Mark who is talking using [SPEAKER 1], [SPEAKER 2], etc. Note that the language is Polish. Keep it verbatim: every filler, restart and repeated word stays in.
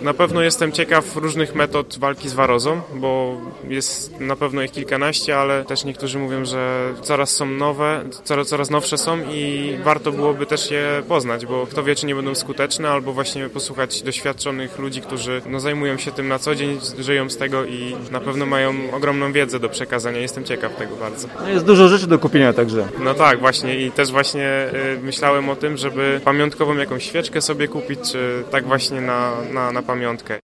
[SPEAKER 1] Na pewno jestem ciekaw różnych metod walki z warozą, bo jest na pewno ich kilkanaście, ale też niektórzy mówią, że coraz są nowe, coraz, coraz nowsze są i warto byłoby też je poznać, bo kto wie, czy nie będą skuteczne, albo właśnie posłuchać doświadczonych ludzi, którzy no, zajmują się tym na co dzień, żyją z tego i na pewno mają ogromną wiedzę do przekazania. Jestem ciekaw tego bardzo.
[SPEAKER 2] No jest dużo rzeczy do kupienia także.
[SPEAKER 1] No tak, właśnie i też właśnie y, myślałem o tym, żeby pamiątkową jakąś świeczkę sobie kupić, czy tak właśnie na, na, na pamiątkę.